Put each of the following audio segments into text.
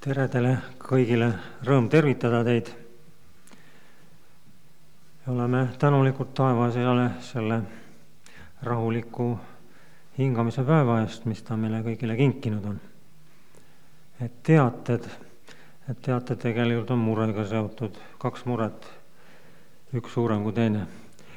Tere teile kõigile, rõõm tervitada teid. Oleme tänulikud taevasele selle rahuliku hingamise päeva eest, mis ta meile kõigile kinkinud on. Et teated tegelikult on murega seotud, 2 muret, üks suurem kui teine.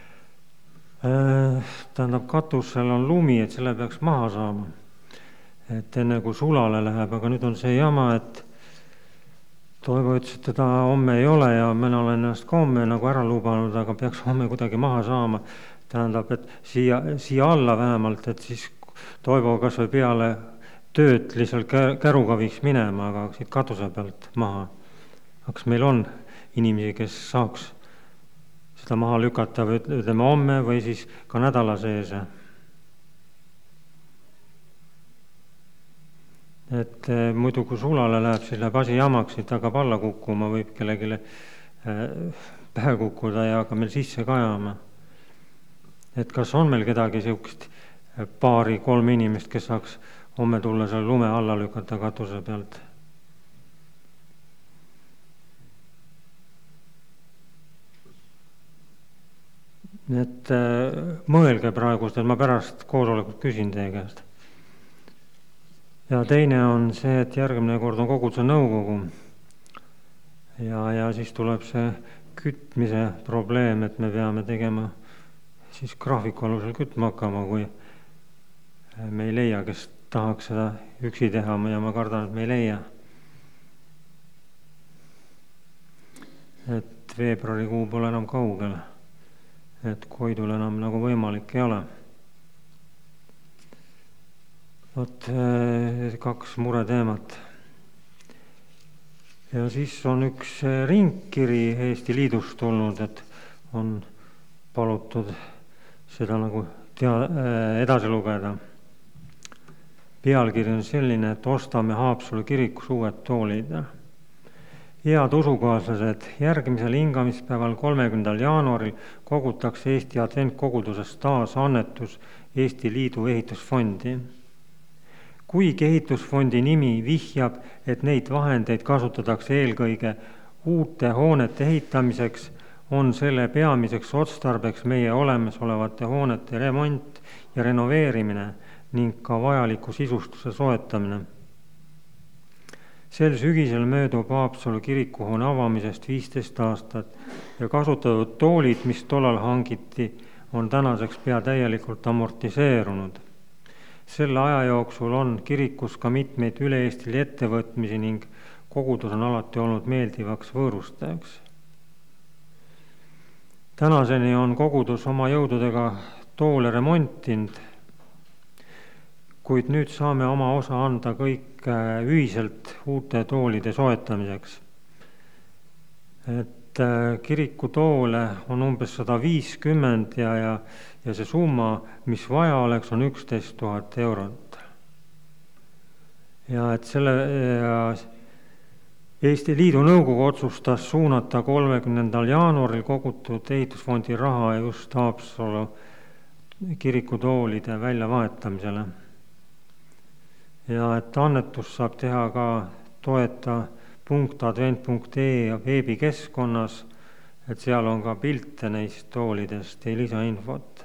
Tähendab, katusel on lumi, et selle peaks maha saama. Et enne kui sulale läheb, aga nüüd on see jama, et Toivo ütles, et teda homme ei ole ja mina olen ennast ka homme nagu ära lubanud, aga peaks homme kuidagi maha saama. Tähendab, et siia alla vähemalt, et siis Toivo kas või peale tööd lihtsalt käruga viiks minema, aga siit katuse pealt maha. Kas meil on inimesi, kes saaks seda maha lükata või ütleme homme või siis ka nädala sees? Et muidu kui sulale läheb, siis läheb asi jamaks, siit hakkab alla kukkuma, võib kellegile pähe kukkuda ja ka meil sisse kajama. Et kas on meil kedagi siukest 2-3 inimest, kes saaks homme tulla selle lume alla lükata katuse pealt? Et mõelge praegu, et ma pärast koosolekut küsin teie käest. Ja teine on see, et järgmine kord on koguduse nõukogu ja siis tuleb see kütmise probleem, et me peame tegema siis graafiku alusel kütma hakkama, kui me ei leia, kes tahaks seda üksi teha ja ma kardan, et me ei leia. Et veebruarikuu pole enam kaugel, et Koidul enam nagu võimalik ei ole. Vot 2 mureteemat. Ja siis on üks ringkiri Eesti Liidust tulnud, et on palutud seda nagu edasi lugeda. Pealkiri on selline, et ostame Haapsalu kirikus uued toolid. Head usukaaslased, järgmisel hingamispäeval 30. jaanuaril kogutakse Eesti adventkogudusest taas annetus Eesti Liidu ehitusfondi. Kuigi ehitusfondi nimi vihjab, et neid vahendeid kasutatakse eelkõige uute hoonete ehitamiseks, on selle peamiseks otstarbeks meie olemasolevate hoonete remont ja renoveerimine ning ka vajaliku sisustuse soetamine. Sel sügisel möödub Haapsalu kirikuhoone avamisest 15 aastat ja kasutatud toolid, mis tollal hangiti, on tänaseks pea täielikult amortiseerunud. Selle aja jooksul on kirikus ka mitmeid üle-eestili ettevõtmisi ning kogudus on alati olnud meeldivaks võõrustajaks. Tänaseni on kogudus oma jõududega toole remontinud, kuid nüüd saame oma osa anda kõik ühiselt uute toolide soetamiseks. Et kirikutoole on umbes 150 ja see summa, mis vaja oleks, on 11 000 eurot. Ja et selle Eesti Liidu nõukogu otsustas suunata 30. jaanuaril kogutud ehitusfondi raha just Haapsalu kirikutoolide väljavahetamisele. Ja et annetus saab teha ka toeta.advent.ee veebikeskkonnas, et seal on ka pilte neist toolidest ja lisainfot.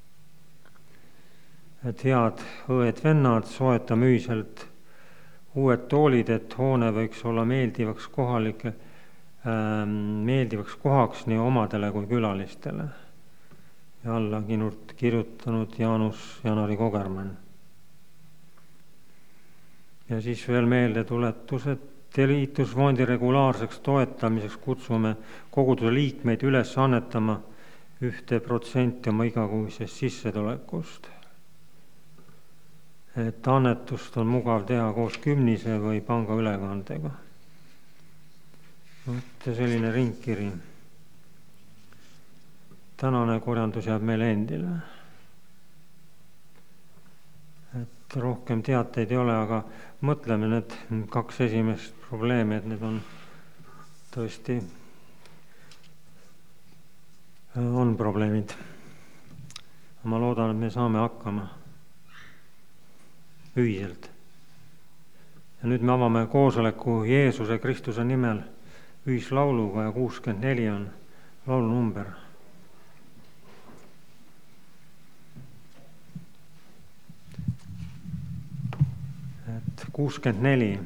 Et head õed-vennad, soetame ühiselt uued toolid, et hoone võiks olla meeldivaks kohaks nii omadele kui külalistele. Ja alla kirjutanud Jaanus-Janari Kogermann. Ja siis veel meeldetuletus, et ehitusfondi regulaarseks toetamiseks kutsume koguduse liikmeid üles annetama 1% oma igakuisest sissetulekust. Et annetust on mugav teha koos kümnise või panga ülekandega. Selline ringkiri. Tänane korjandus jääb meile endile. Et rohkem teateid ei ole, aga mõtleme need 2 esimest probleemi, et need on tõesti on probleemid. Ma loodan, et me saame hakkama ühiselt. Ja nüüd me avame koosoleku Jeesuse Kristuse nimel ühislauluga ja 64 on laulunumber. Et 64.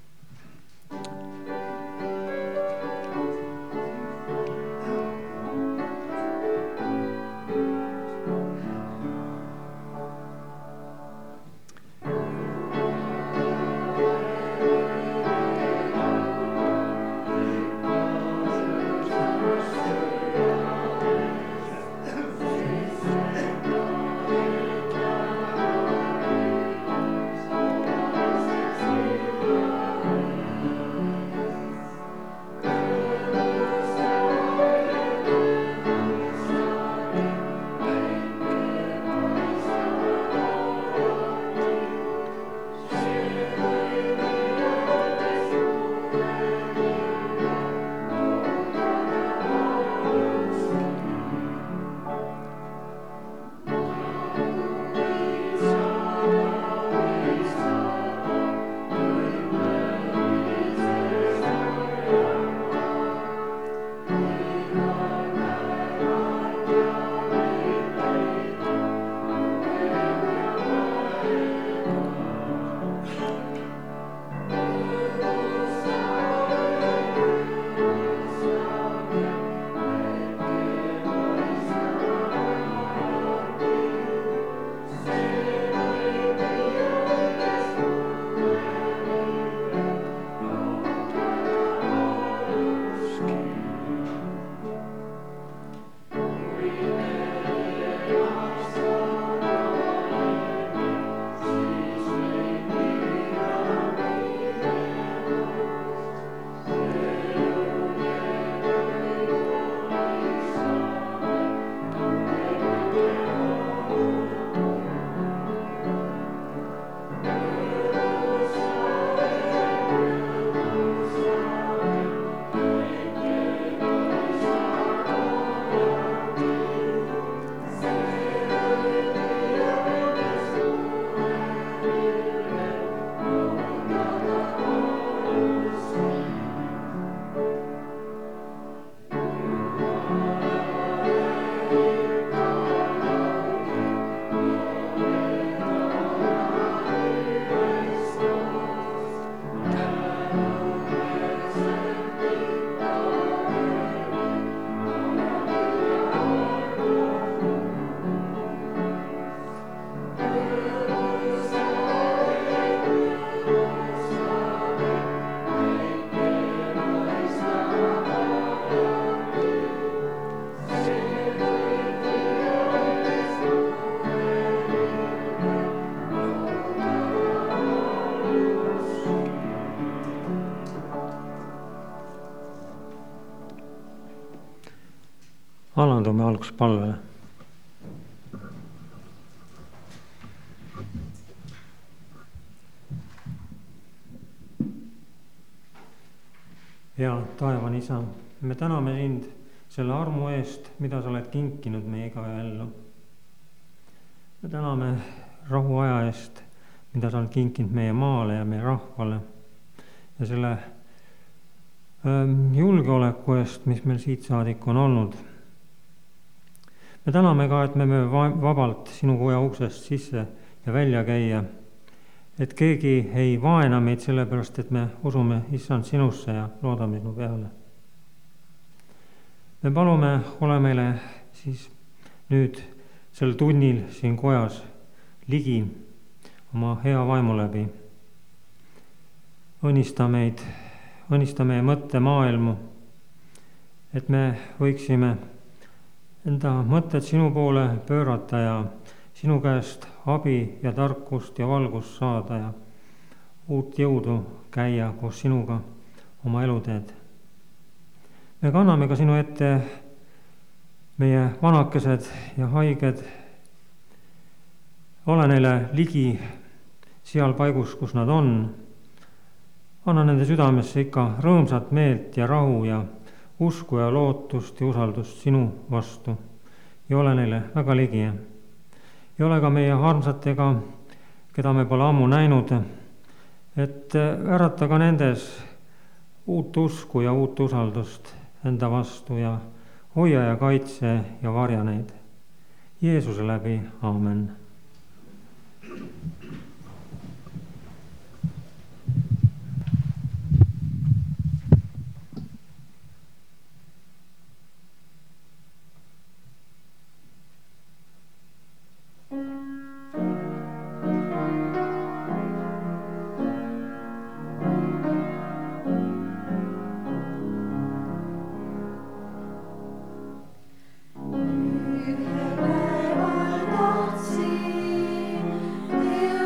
Alandume alguses palvele. Ja taevane Isa, me täname sind selle armu eest, mida sa oled kinkinud meie igaühellu. Me täname rahuaja eest, mida sa oled kinkinud meie maale ja meie rahvale ja selle julgeoleku eest, mis meil siit saadik on olnud. Me täname ka, et me võime vabalt sinu koja uksest sisse ja välja käia, et keegi ei vaena meid sellepärast, et me usume Issand sinusse ja loodame sinu peale. Me palume, ole meile siis nüüd sel tunnil siin kojas ligi oma hea vaimu läbi. Õnnista meie mõttemaailmu, et me võiksime enda mõtted sinu poole pöörata ja sinu käest abi ja tarkust ja valgust saada ja uut jõudu käia koos sinuga oma eluteed. Me kanname ka sinu ette meie vanakesed ja haiged. Ole neile ligi seal paigus, kus nad on. Anna nende südamesse ikka rõõmsat meelt ja rahu ja usku ja lootust ja usaldust sinu vastu ja ole neile väga ligi. Ja ole ka meie armsatega, keda me pole ammu näinud, et ärata ka nendes uut usku ja uut usaldust enda vastu ja hoia ja kaitse ja varja neid. Jeesuse läbi, aamen. Yhden päivän tahtsin,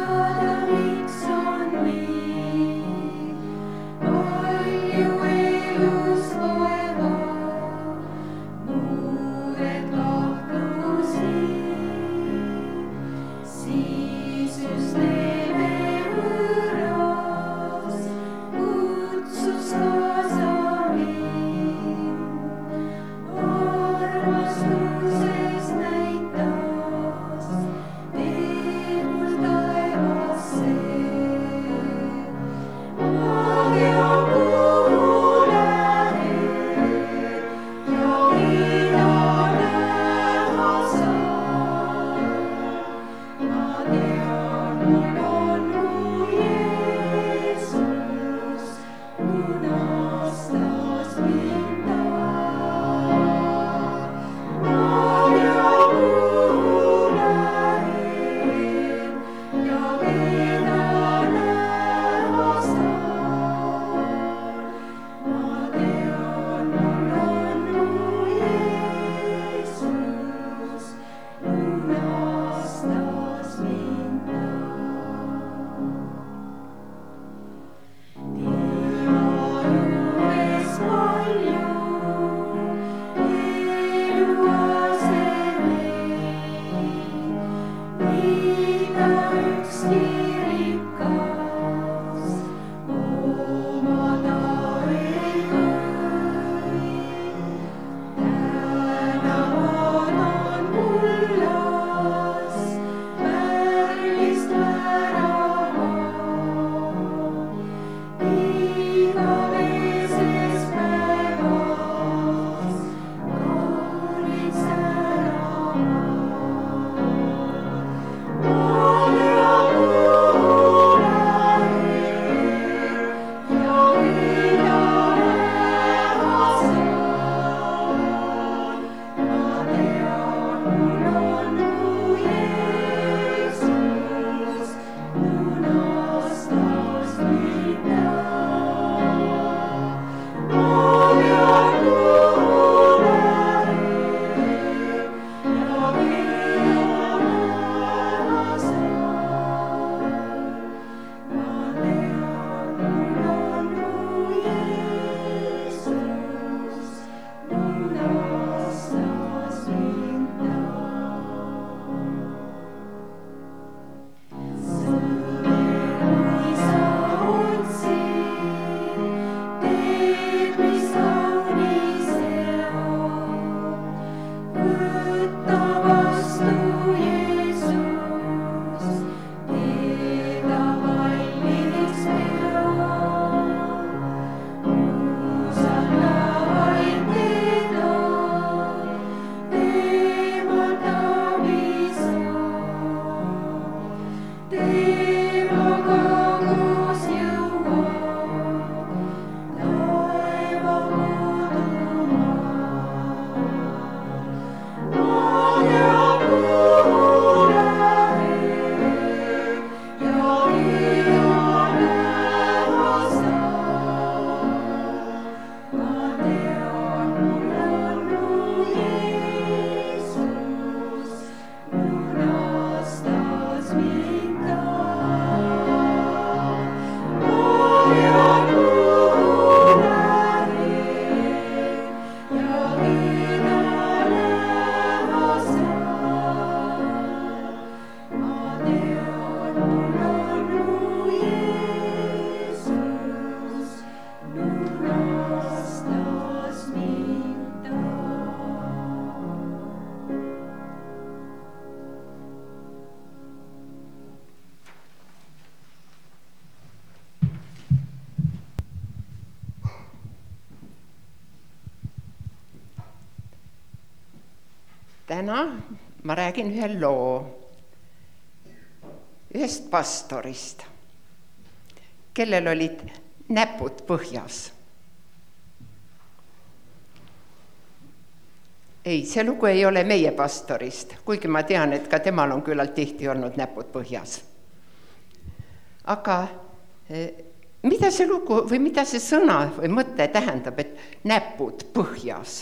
Täna ma räägin ühe loo ühest pastorist, kellel olid näpud põhjas. Ei, see lugu ei ole meie pastorist, kuigi ma tean, et ka temal on küllalt tihti olnud näpud põhjas. Aga mida see lugu või mida see sõna või mõte tähendab, et näpud põhjas?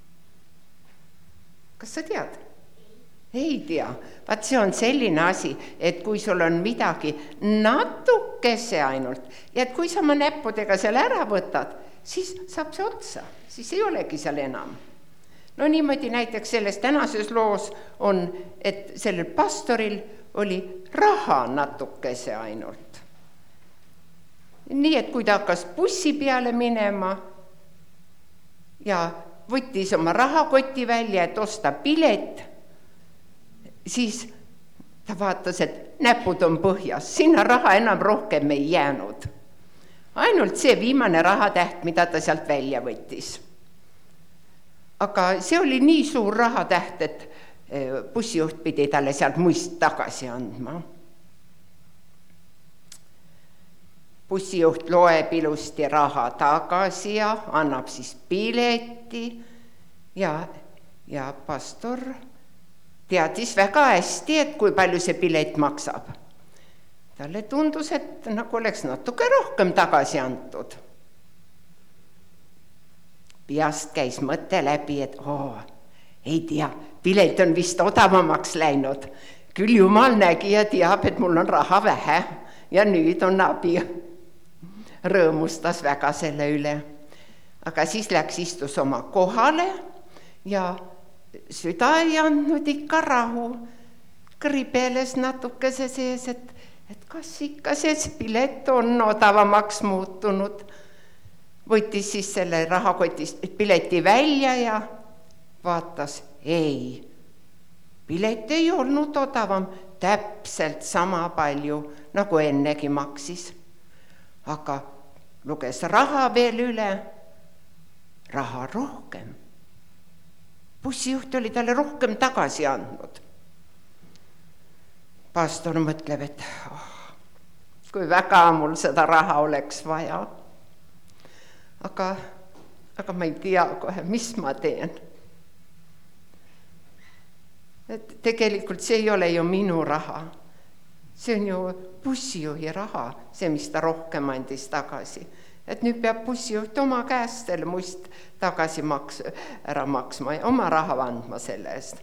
Kas sa tead? Ei tea. Vaat see on selline asi, et kui sul on midagi natukese ainult, ja et kui sa oma näppudega seal ära võtad, siis saab see otsa, siis ei olegi seal enam. No niimoodi näiteks selles tänases loos on, et sellel pastoril oli raha natukese ainult. Nii, et kui ta hakkas bussi peale minema ja võttis oma rahakoti välja, et osta pilet, siis ta vaatas, et näpud on põhjas, sinna raha enam rohkem ei jäänud. Ainult see viimane rahatäht, mida ta sealt välja võttis. Aga see oli nii suur rahatäht, et bussijuht pidi talle sealt muist tagasi andma. Bussijuht loeb ilusti raha tagasi ja annab siis pileti ja pastor teadis väga hästi, et kui palju see pilet maksab. Talle tundus, et nagu oleks natuke rohkem tagasi antud. Peast käis mõte läbi, et ei tea, pilet on vist odavamaks läinud. Küll Jumal nägi ja teab, et mul on raha vähe ja nüüd on abi. Rõõmustas väga selle üle. Aga siis läks istus oma kohale ja süda ei andnud ikka rahu. Kribeles natukese sees, et kas ikka see pilet on odavamaks muutunud. Võttis siis selle rahakotist pileti välja ja vaatas, ei, pilet ei olnud odavam, täpselt sama palju, nagu ennegi maksis. Aga luges raha veel üle, raha rohkem. Bussijuht oli talle rohkem tagasi andnud. Pastor mõtleb, et kui väga mul seda raha oleks vaja. Aga ma ei tea kohe, mis ma teen. Et tegelikult see ei ole ju minu raha. See on ju bussijuhi raha, see, mis ta rohkem andis tagasi. Et nüüd peab bussijuht oma käest selle muist tagasi ära maksma ja oma raha andma selle eest.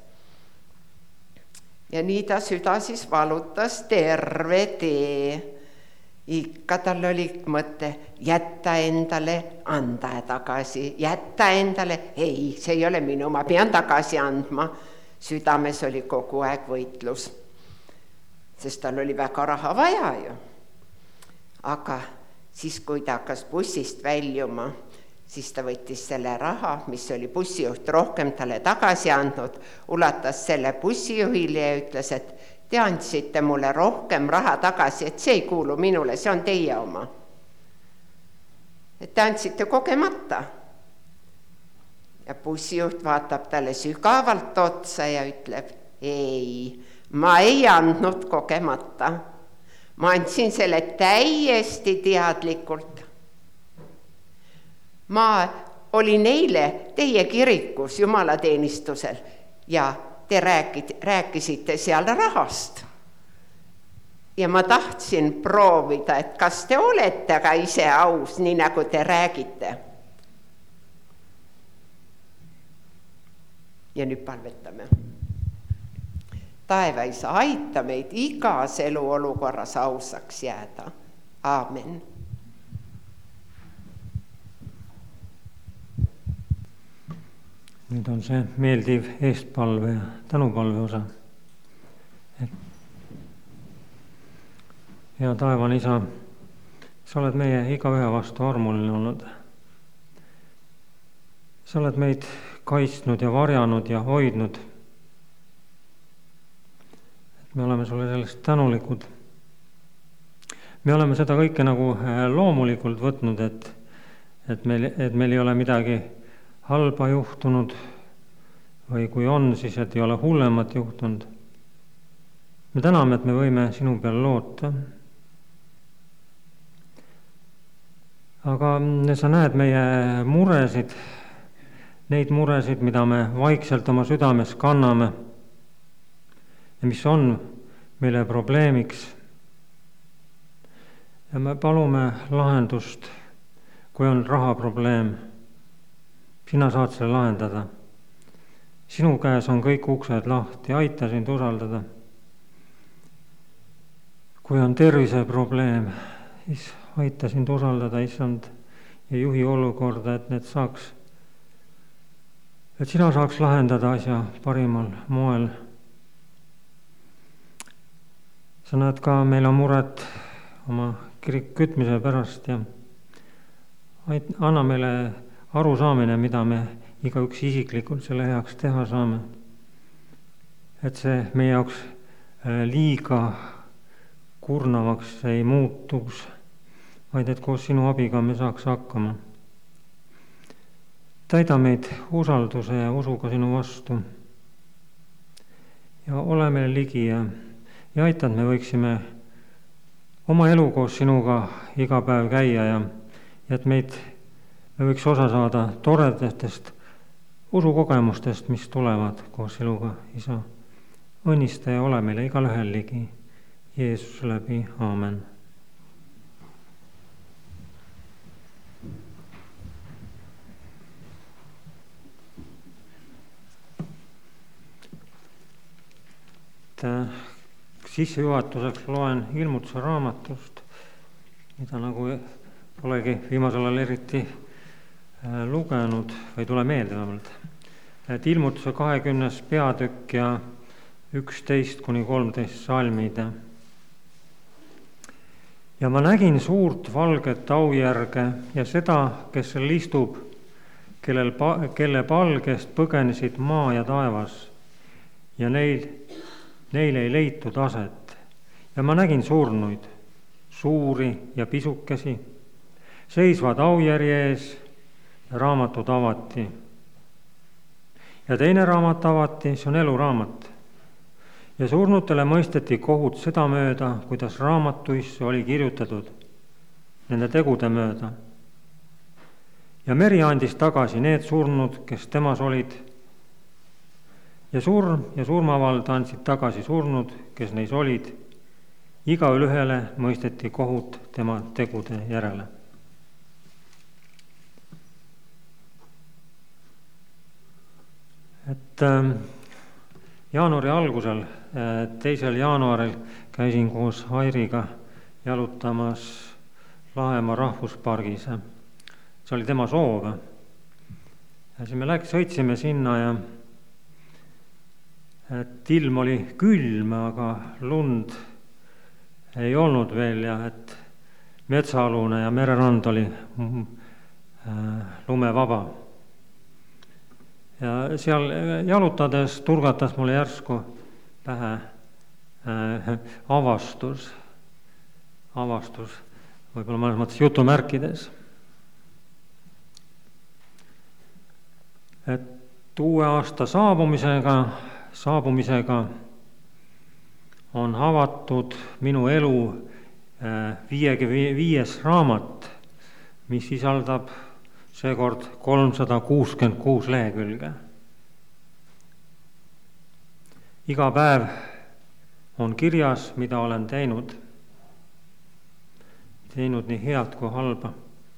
Ja nii ta süda siis valutas terve tee. Ikka tal oli mõte jätta endale, anda tagasi, jätta endale, ei, see ei ole minu, ma pean tagasi andma. Südames oli kogu aeg võitlus, sest tal oli väga raha vaja ju. Aga siis, kui ta hakkas bussist väljuma, siis ta võttis selle raha, mis oli bussijuht rohkem talle tagasi andnud, ulatas selle bussijuhile ja ütles, et te andsite mulle rohkem raha tagasi, et see ei kuulu minule, see on teie oma. Et te andsite kogemata. Ja bussijuht vaatab talle sügavalt otsa ja ütleb, ei, ma ei andnud kogemata. Ma andsin selle täiesti teadlikult. Ma olin eile teie kirikus jumalateenistusel ja te rääkisite seal rahast. Ja ma tahtsin proovida, et kas te olete ka ise aus, nii nagu te räägite. Ja nüüd palvetame. Taevaisa, aita meid igas eluolukorras ausaks jääda. Aamen. Nüüd on see meeldiv eestpalve ja tänupalve osa. Hea taevane Isa, sa oled meie igaühe vastu armuline olnud. Sa oled meid kaitsnud ja varjanud ja hoidnud. Me oleme sulle sellest tänulikud. Me oleme seda kõike nagu loomulikult võtnud, et meil ei ole midagi halba juhtunud või kui on, siis et ei ole hullemat juhtunud. Me täname, et me võime sinu peale loota. Aga sa näed meie muresid, neid muresid, mida me vaikselt oma südames kanname ja mis on meile probleemiks. Ja me palume lahendust, kui on rahaprobleem. Sina saad selle lahendada. Sinu käes on kõik uksed lahti, aita sind usaldada. Kui on terviseprobleem, siis aita sind usaldada, issand, ja juhi olukorda, et sina saaks lahendada asja parimal moel. Sa näed ka, meil on muret oma kirik kütmise pärast ja anna meile arusaamine, mida me igaüks isiklikult selle heaks teha saame. Et see meie jaoks liiga kurnavaks ei muutuks, vaid et koos sinu abiga me saaks hakkama. Täida meid usalduse ja usuga sinu vastu ja ole meile ligi ja aita, et me võiksime oma elu koos sinuga iga päev käia ja et me võiks osa saada toredatest usukogemustest, mis tulevad koos sinuga, isa. Õnnista ja ole meile igal ühel ligi. Jeesus läbi, aamen. Sissejuhatuseks loen Ilmutuse raamatust, mida nagu polegi viimasel ajal eriti lugenud või tule meelde vähemalt. Et Ilmutuse 20. peatükk ja 11-13 salmid. Ja ma nägin suurt valget aujärge ja seda, kes seal istub, kelle palgest põgenesid maa ja taevas ja neil ei leitud aset. Ja ma nägin surnuid, suuri ja pisukesi, seisvad aujärje ees ja raamatud avati. Ja teine raamat avati, see on eluraamat. Ja surnutele mõisteti kohut seda mööda, kuidas raamatuisse oli kirjutatud nende tegude mööda. Ja meri andis tagasi need surnud, kes temas olid. Ja surm ja surmavald andsid tagasi surnud, kes neis olid. Igaüle ühele mõisteti kohut tema tegude järele. Et jaanuari algusel, 2. jaanuaril käisin koos Airiga jalutamas Lahemaa rahvuspargis. See oli tema soov. Ja siis me sõitsime sinna ja et ilm oli külm, aga lund ei olnud veel ja et metsaalune ja mererand oli lumevaba. Ja seal jalutades turgatas mulle järsku pähe avastus, võib-olla mõnes mõttes jutumärkides. Et uue aasta saabumisega on avatud minu elu 55. raamat, mis sisaldab seekord 366 lehekülge. Iga päev on kirjas, mida olen teinud nii head kui halba.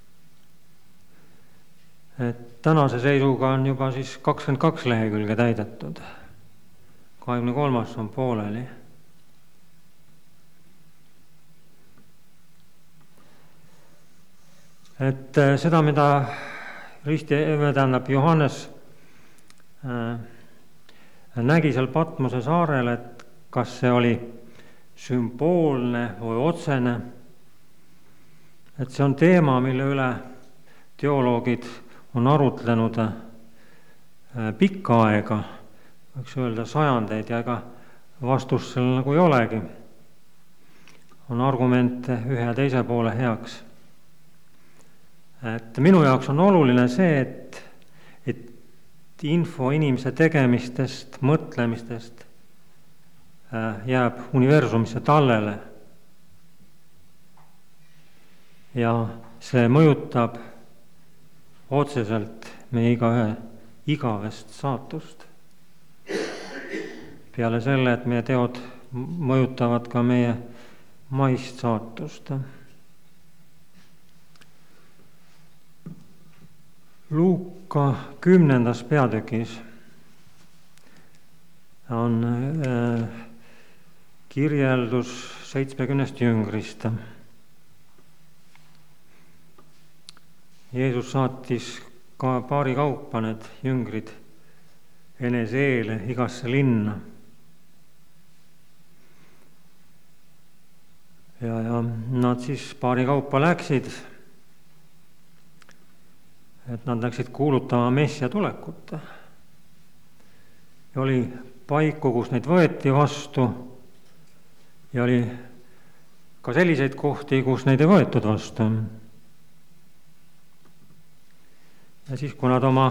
Et tänase seisuga on juba siis 22 lehekülge täidetud. 23. on pooleli. Et seda, mida Johannes nägi seal Patmose saarel, et kas see oli sümboolne või otsene, et see on teema, mille üle teoloogid on arutlenud pikka aega, võiks öelda sajandeid, ja ega vastust sellel nagu ei olegi. On argumente ühe ja teise poole heaks. Et minu jaoks on oluline see, et info inimese tegemistest, mõtlemistest jääb universumisse tallele. Ja see mõjutab otseselt meie igaühe igavest saatust. Peale selle, et meie teod mõjutavad ka meie maist saatust. Luuka 10. peatükis on kirjeldus 70 jüngrist. Jeesus saatis ka paari kaupa need jüngrid eneseele igasse linna. Ja nad siis paari kaupa läksid, et nad läksid kuulutama Messia tulekut. Ja oli paiku, kus neid võeti vastu, ja oli ka selliseid kohti, kus neid ei võetud vastu. Ja siis, kui nad oma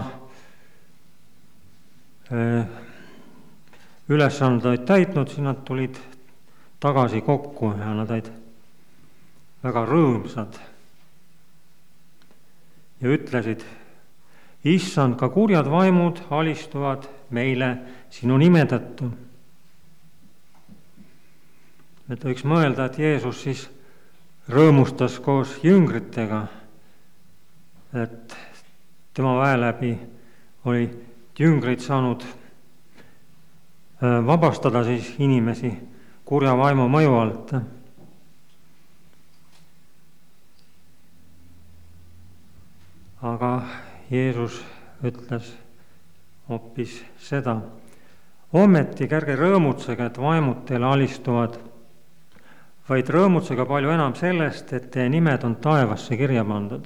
ülesandeid täitnud, siis nad tulid tagasi kokku ja nad olid väga rõõmsad. Ja ütlesid, Issand, ka kurjad vaimud alistuvad meile sinu nime tõttu. Et võiks mõelda, et Jeesus siis rõõmustas koos jüngritega, et tema väe läbi oli jüngrid saanud vabastada siis inimesi kurja vaimu mõju alt. Aga Jeesus ütles hoopis seda. Ometi ärge rõõmutsege, et vaimud teile alistuvad, vaid rõõmutsege palju enam sellest, et teie nimed on taevasse kirja pandud.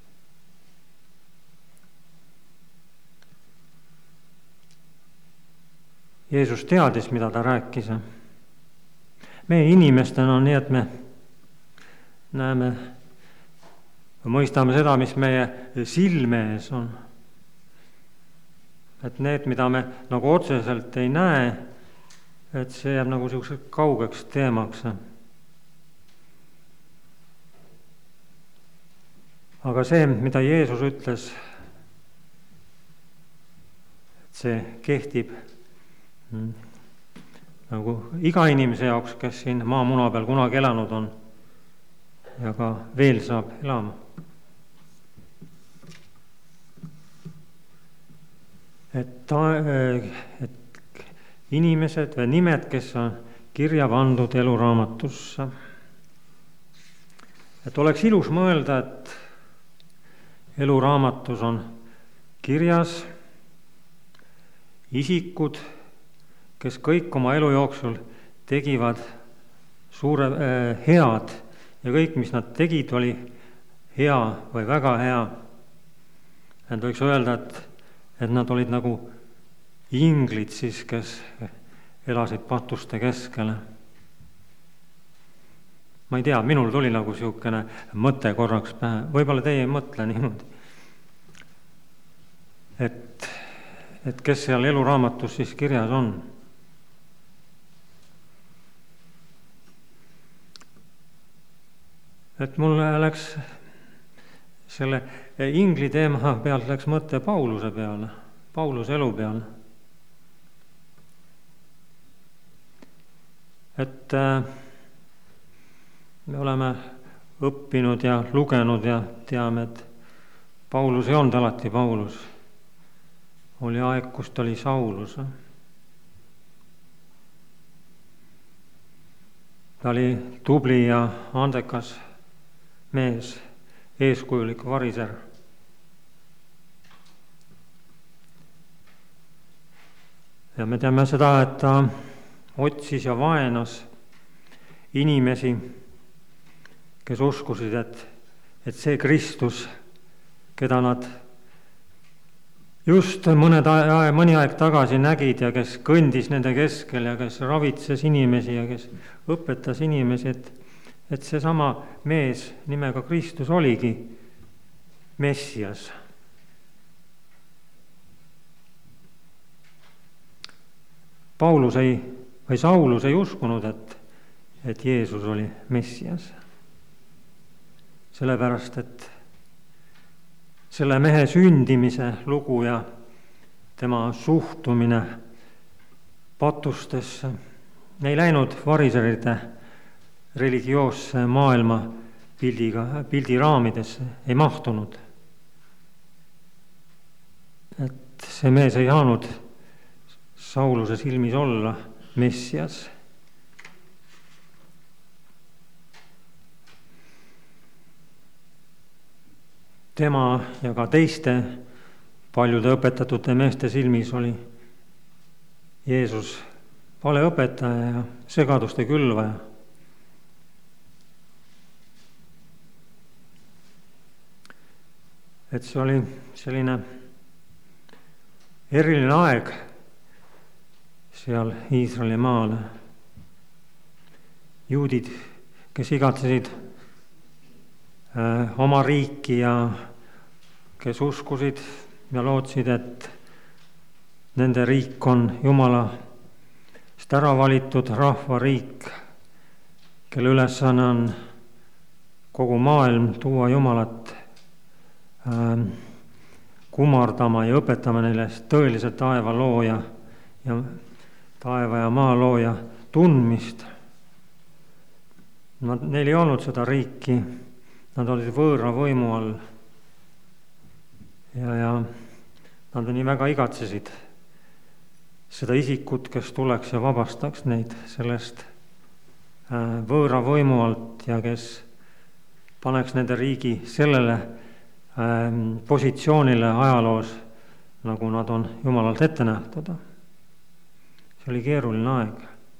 Jeesus teadis, mida ta rääkis. Meie inimestena on nii, et me näeme, mõistame seda, mis meie silme ees on. Et need, mida me nagu otseselt ei näe, et see jääb nagu selliseks kaugeks teemaks. Aga see, mida Jeesus ütles, et see kehtib nagu iga inimese jaoks, kes siin maamuna peal kunagi elanud on ja ka veel saab elama. Et inimesed või nimed, kes on kirja pandud eluraamatusse. Et oleks ilus mõelda, et eluraamatus on kirjas isikud, kes kõik oma elu jooksul tegivad suure head ja kõik, mis nad tegid, oli hea või väga hea. Et võiks öelda, et nad olid nagu inglid siis, kes elasid patuste keskele. Ma ei tea, minul tuli nagu siukene mõte korraks pähe. Võib-olla teie ei mõtle niimoodi. Et kes seal eluraamatus siis kirjas on. Et mul läks selle ingli teema pealt läks mõte Pauluse peale, Pauluse elu peale. Et me oleme õppinud ja lugenud ja teame, et Paulus ei olnud alati Paulus. Oli aeg, kus ta oli Saulus. Ta oli tubli ja andekas mees, eeskujulik variser. Ja me teame seda, et ta otsis ja vaenas inimesi, kes uskusid, et see Kristus, keda nad just mõni aeg tagasi nägid ja kes kõndis nende keskel ja kes ravitses inimesi ja kes õpetas inimesi, et seesama mees nimega Kristus oligi Messias. Saulus ei uskunud, et Jeesus oli Messias. Sellepärast, et selle mehe sündimise lugu ja tema suhtumine patustesse ei läinud variseride religioosse maailma pildi raamidesse, ei mahtunud. Et see mees ei saanud Sauluse silmis olla Messias. Tema ja ka teiste paljude õpetatute meeste silmis oli Jeesus valeõpetaja ja segaduste külvaja. Et see oli selline eriline aeg seal Iisraeli maal. Juudid, kes igatsesid oma riiki ja kes uskusid ja lootsid, et nende riik on Jumalast ära valitud rahvariik, kelle ülesanne on kogu maailm tuua Jumalat kummardama ja õpetama neile tõeliselt taeva ja maa looja tundmist. Neil ei olnud seda riiki, nad olid võõra võimu all ja nad nii väga igatsesid seda isikut, kes tuleks ja vabastaks neid sellest võõra võimu alt ja kes paneks nende riigi sellele positsioonile ajaloos, nagu nad on Jumalalt ette nähtud. See oli keeruline aeg.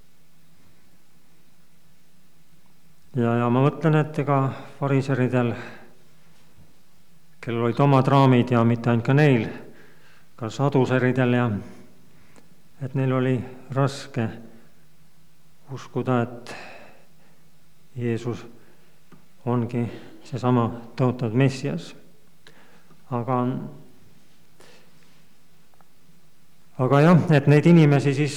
Ja ma mõtlen, et ega fariseridel, kellel olid omad raamid ja mitte ainult ka neil, ka saduseridel ja et neil oli raske uskuda, et Jeesus ongi seesama tõotatud Messias. Aga jah, et neid inimesi siis,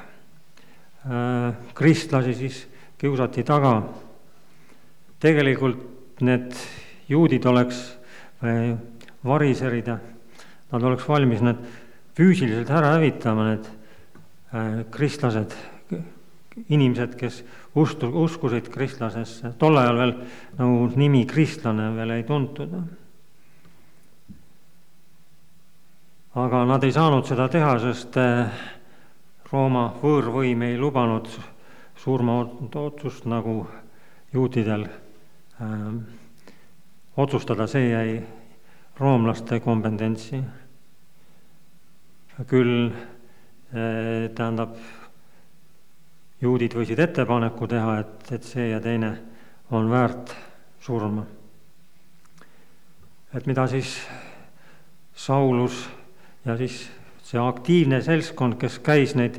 kristlasi siis kiusati taga. Tegelikult need juudid oleks, variserid, nad oleks valmis need füüsiliselt ära hävitama, need kristlased, inimesed, kes uskusid kristlasesse. Tol ajal veel nagu nimi kristlane veel ei tuntud. Aga nad ei saanud seda teha, sest Rooma võõrvõim ei lubanud surmaotsust nagu juutidel otsustada, see jäi roomlaste kompetentsi. Küll juudid võisid ettepaneku teha, et see ja teine on väärt surma. Et mida siis Saulus ja siis see aktiivne seltskond, kes käis neid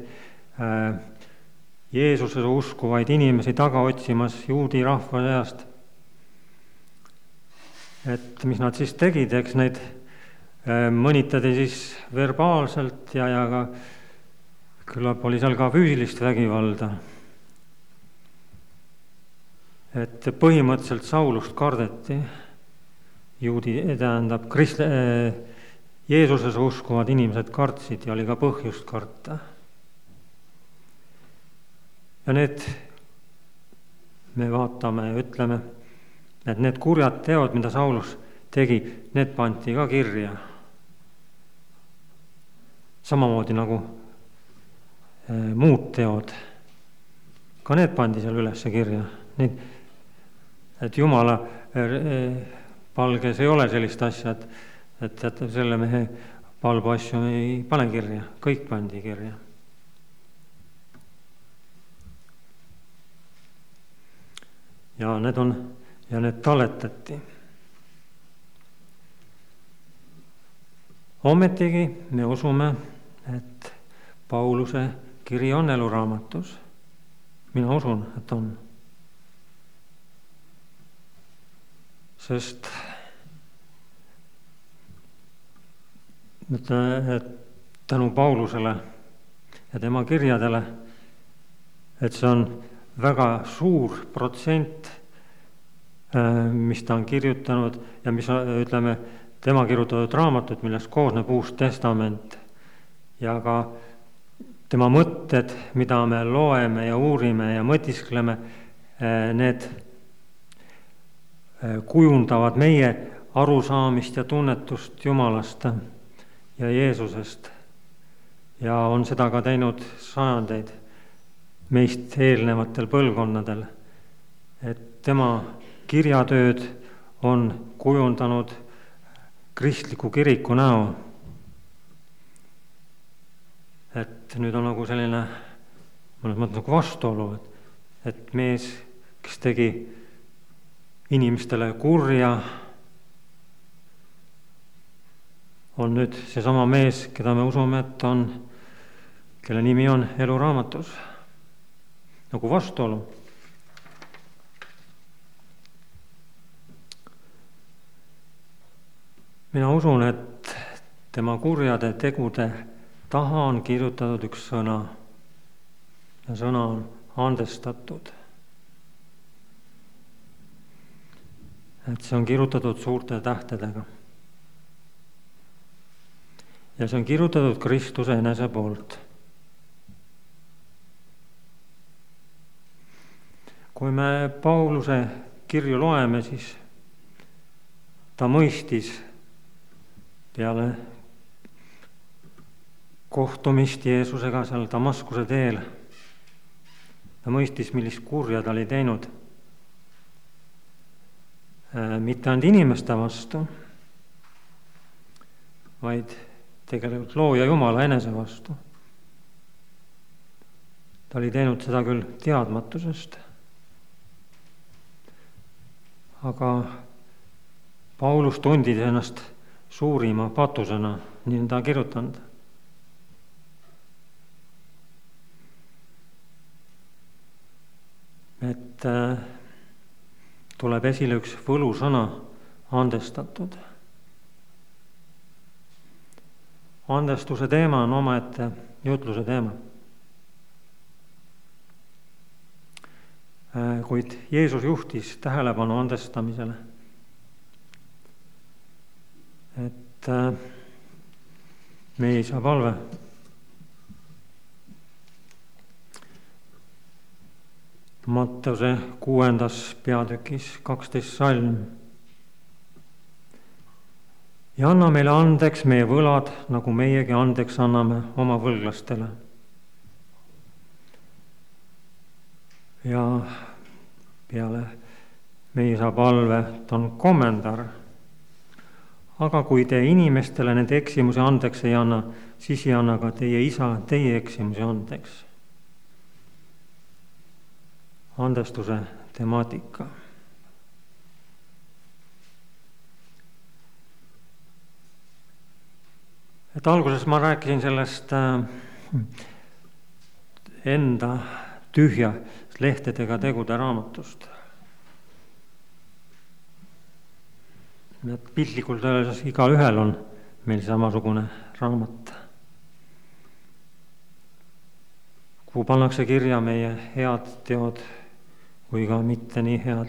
Jeesuse uskuvaid inimesi taga otsimas juudi rahva seast. Et mis nad siis tegid, eks neid mõnitati siis verbaalselt ja ka küllap oli seal ka füüsilist vägivalda. Et põhimõtteliselt Saulust kardeti. Jeesuses uskuvad inimesed kartsid ja oli ka põhjust karta. Ja need me vaatame ja ütleme, et need kurjad teod, mida Saulus tegi, need pandi ka kirja. Samamoodi nagu muud teod. Ka need pandi seal üles kirja. Et Jumala palges ei ole sellist asja, et selle mehe palbu asju ei pane kirja. Kõik pandi kirja. Ja need talletati. Ometigi me usume, et Pauluse kiri on eluraamatus. Mina usun, et on. Sest tänu Paulusele, ja tema kirjadele, et see on väga suur protsent, mis ta on kirjutanud ja mis, ütleme, tema kirjutatud raamatut, millest koosneb Uus Testament ja ka tema mõtted, mida me loeme ja uurime ja mõtiskleme, need kujundavad meie arusaamist ja tunnetust Jumalast ja Jeesusest ja on seda ka teinud sajandeid meist eelnevatel põlvkonnadel, et tema kirjatööd on kujundanud kristliku kiriku näo. Et nüüd on nagu selline mõnes mõttes nagu vastuolu, et mees, kes tegi inimestele kurja, on nüüd seesama mees, keda me usume, et on, kelle nimi on Eluraamatus. Nagu vastuolu. Mina usun, et tema kurjade tegude taha on kirjutatud üks sõna ja sõna on andestatud. Et see on kirjutatud suurte tähtedega. Ja see on kirjutatud Kristuse enese poolt. Kui me Pauluse kirju loeme, siis ta mõistis peale kohtumist Jeesusega seal Damaskuse teel. Ta mõistis, millist kurja ta oli teinud. Mitte ainult inimeste vastu, vaid tegelikult looja Jumala enese vastu. Ta oli teinud seda küll teadmatusest. Aga Paulus tundis ennast suurima patusena, nii on ta kirjutanud. Et tuleb esile üks võlusõna, andestatud. Andestuse teema on omaette jutluse teema. Kuid Jeesus juhtis tähelepanu andestamisele. Et meie isa palve. Matteuse 6. peatükis 12 salm. Ja anna meile andeks meie võlad, nagu meiegi andeks anname oma võlglastele. Ja peale meie isa palve on kommentaar. Aga kui te inimestele nende eksimusi andeks ei anna, siis ei anna ka teie isa teie eksimusi andeks. Andestuse temaatika. Et alguses ma rääkisin sellest enda tühja lehtedega tegude raamatust. Piltlikult öeldes igaühel on meil samasugune raamat, kuhu pannakse kirja meie head teod kui ka mitte nii head.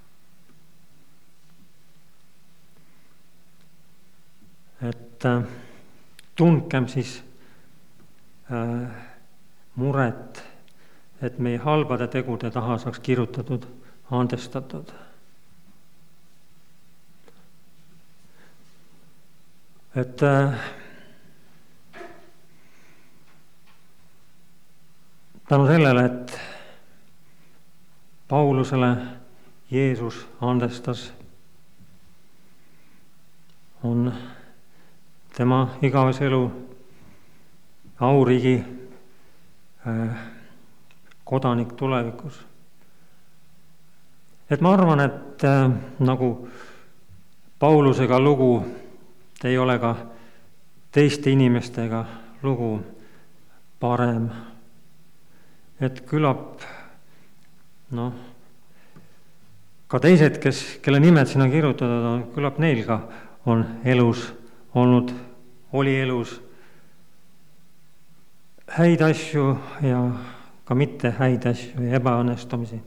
Et tundkem siis muret, et meie halbade tegude taha saaks kirjutatud, andestatud. Et tänu sellele, et Paulusele Jeesus andestas, on tema igavese elu auriigi kodanik tulevikus. Et ma arvan, et nagu Paulusega lugu ei ole ka teiste inimestega lugu parem. Et küllap ka teised, kelle nimed sinna kirjutatud on, küllap neil ka on elus olnud, oli elus häid asju ja ka mitte häid asju ja ebaõnnestumisi.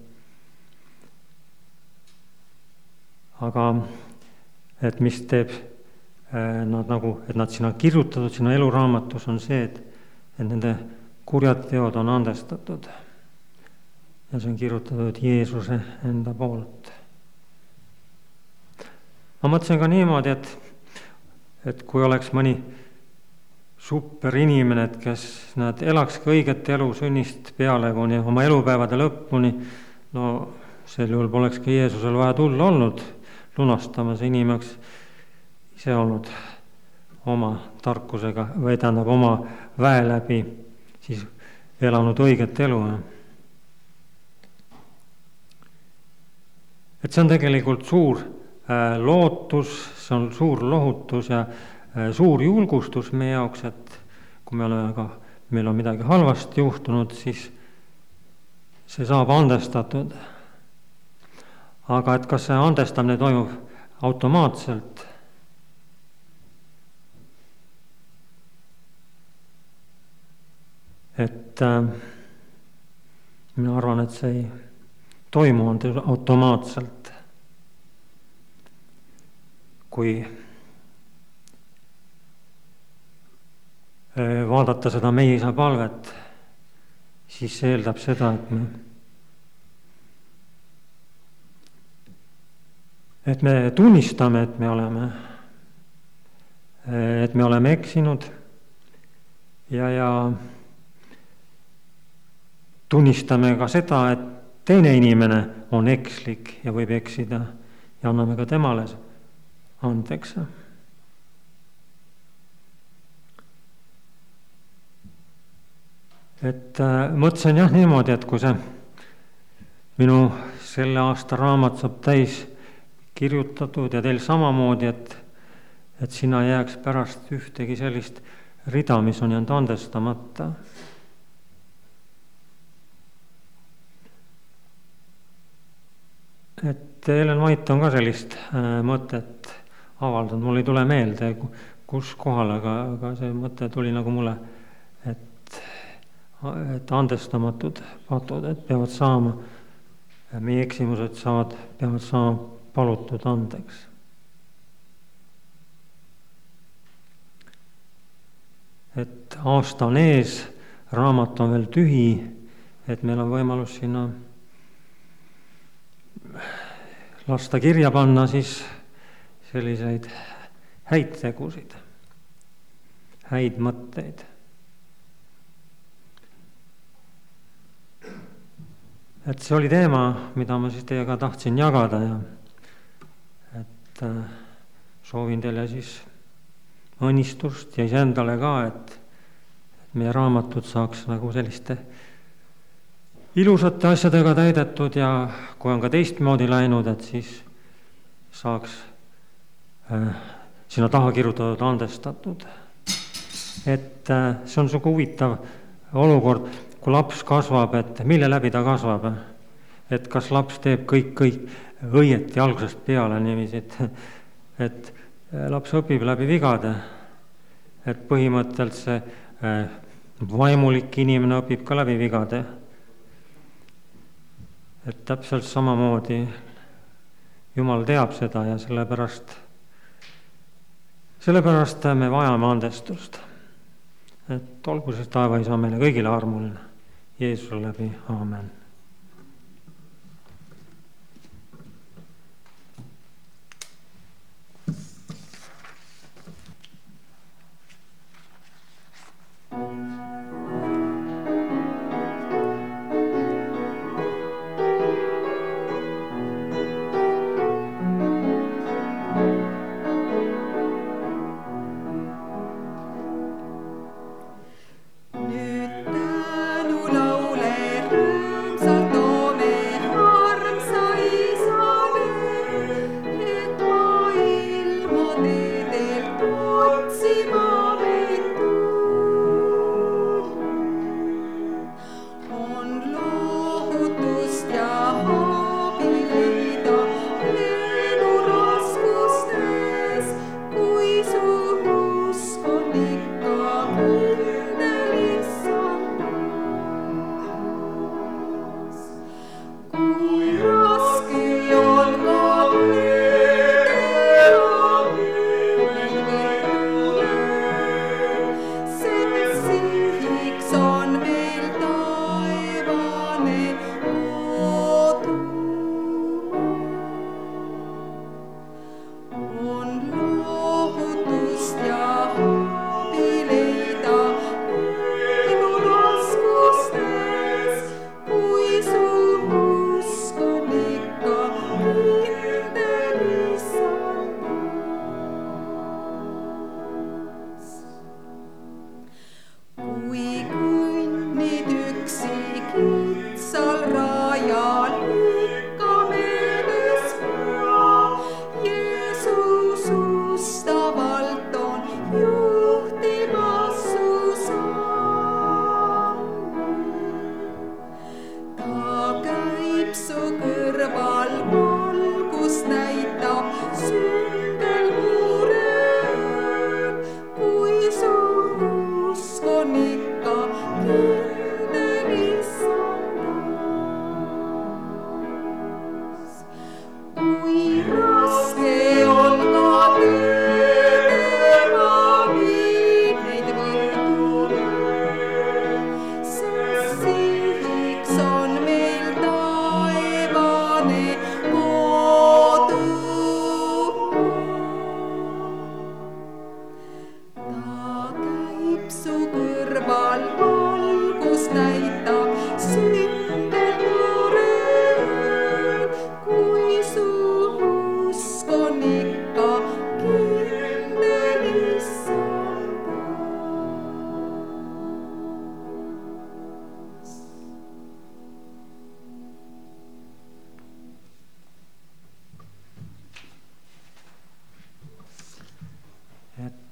Aga et mis teeb nad nagu, et nad sinna kirjutatud, sinna eluraamatus on see, et nende kurjad teod on andestatud. Ja see on kirjutatud Jeesuse enda poolt. Ma mõtlesin ka niimoodi, et kui oleks mõni super inimene, et kes nad elakski õiget elu sünnist peale kuni oma elupäevade lõpuni, no sel juhul polekski Jeesusel vaja tulla olnud, lunastama see inimeks ise olnud oma tarkusega või tähendab oma väe läbi siis elanud õiget elu. Et see on tegelikult suur lootus, see on suur lohutus ja suur julgustus meie jaoks, et kui meil on midagi halvasti juhtunud, siis see saab andestatud. Aga et kas see andestamine toimub automaatselt? Et mina arvan, et see ei toimu automaatselt. Kui vaadata seda meie isa palvet, siis see eeldab seda, et me tunnistame, et me oleme eksinud ja tunnistame ka seda, et teine inimene on ekslik ja võib eksida ja anname ka temale andeks. Et mõtlesin jah niimoodi, et kui see minu selle aasta raamat saab täis kirjutatud ja teil samamoodi, et sinna jääks pärast ühtegi sellist rida, mis on jäänud andestamata. Et Ellen White on ka sellist mõtet avaldanud, mul ei tule meelde, kus kohal, aga see mõte tuli nagu mulle, et andestamatud patud, et peavad saama, meie eksimused peavad saama palutud andeks. Et aasta on ees, raamat on veel tühi, et meil on võimalus sinna lasta kirja panna siis selliseid häid tegusid, häid mõtteid. Et see oli teema, mida ma siis teiega tahtsin jagada ja et soovin teile siis õnnistust ja iseendale ka, et meie raamatud saaks nagu selliste ilusate asjadega täidetud ja kui on ka teistmoodi läinud, et siis saaks sinna taha kirjutatud andestatud. Et see on sugu huvitav olukord, kui laps kasvab, et mille läbi ta kasvab? Et kas laps teeb kõik õieti algusest peale niiviisi, et laps õpib läbi vigade, et põhimõtteliselt see vaimulik inimene õpib ka läbi vigade. Et täpselt samamoodi Jumal teab seda ja sellepärast me vajame andestust. Et olgu siis taevaisa meile kõigile armuline. Jeesuse läbi, aamen. Nüüd tänulaule rõõmsa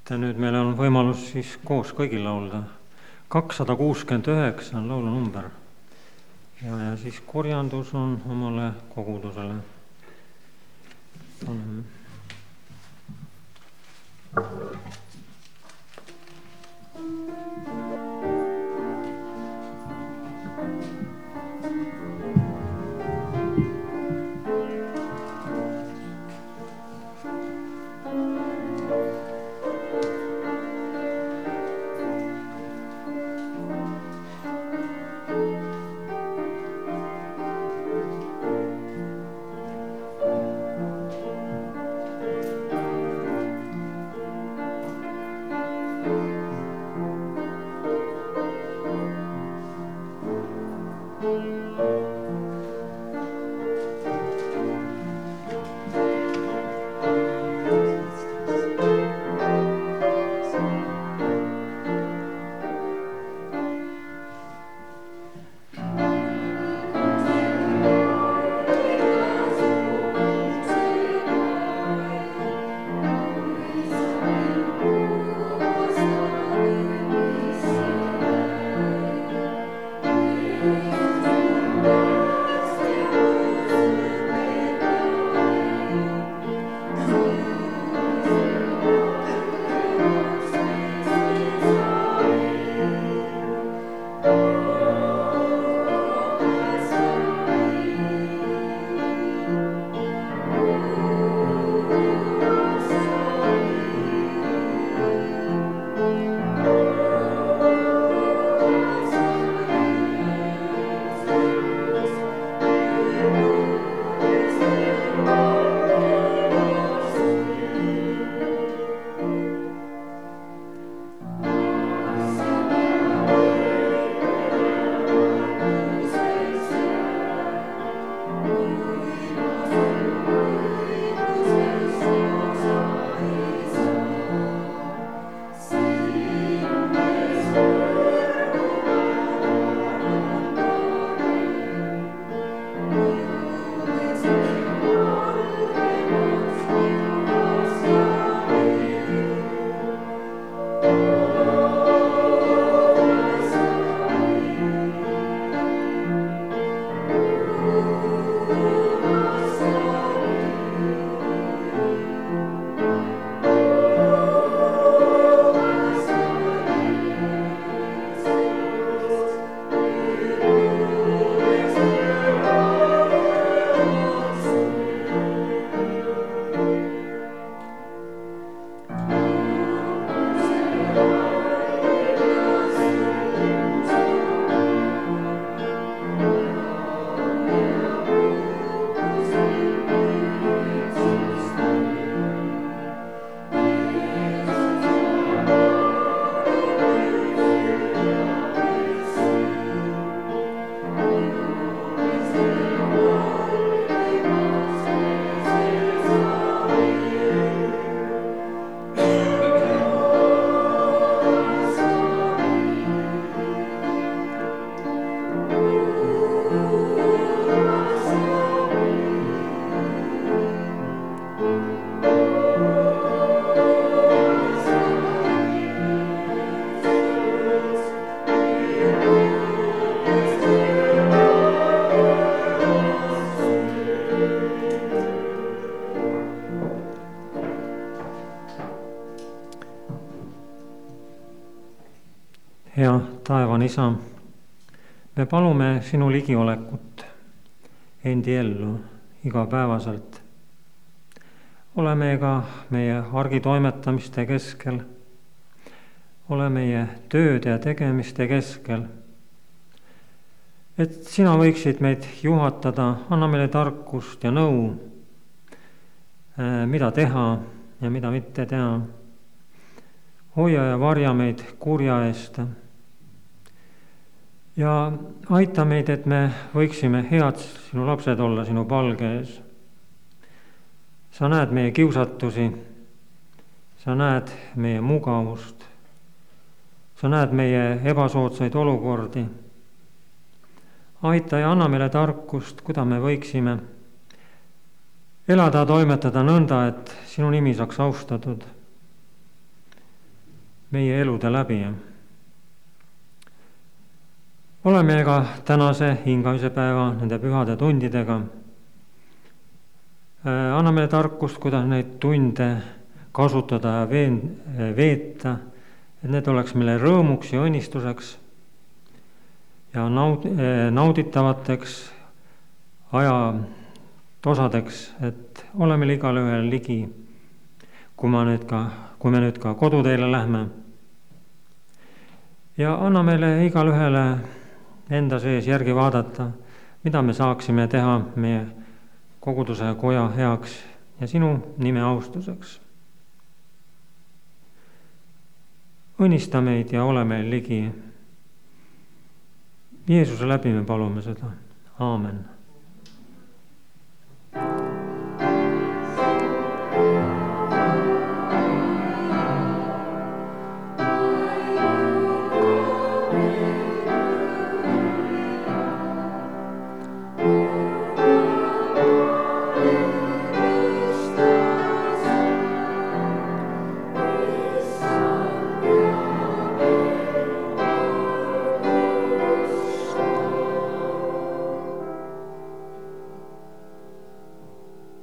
Nüüd meil on võimalus siis koos kõigil laulda. 269 on laulunumber ja siis korjandus on omale kogudusele. Hea taevane Isa, me palume sinu ligiolekut endi ellu igapäevaselt. Ole meiega meie argitoimetamiste keskel, ole meie tööde ja tegemiste keskel, et sina võiksid meid juhatada, anna meile tarkust ja nõu, mida teha ja mida mitte teha. Hoia ja varja meid kurja eest ja aita meid, et me võiksime head sinu lapsed olla sinu palge ees. Sa näed meie kiusatusi, sa näed meie mugavust, sa näed meie ebasoodsaid olukordi. Aita ja anna meile tarkust, kuida me võiksime elada ja toimetada nõnda, et sinu nimi saaks austatud. meie elude läbi. Oleme ka tänase hingamise päeva nende pühade tundidega. Anna meile tarkust, kuidas neid tunde kasutada ja veeta, et need oleks meile rõõmuks ja õnnistuseks ja nauditavateks ajatosadeks, et oleme igale ühele ligi, kui me nüüd ka koduteele lähme. Ja anna meile igale ühele enda sees järgi vaadata, mida me saaksime teha meie koguduse koja heaks ja sinu nime austuseks. Õnnista meid ja ole meil ligi. Jeesuse läbi me palume seda. Aamen.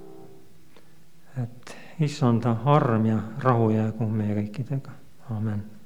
Issanda arm ja rahu jäägu meie kõikidega. Amen.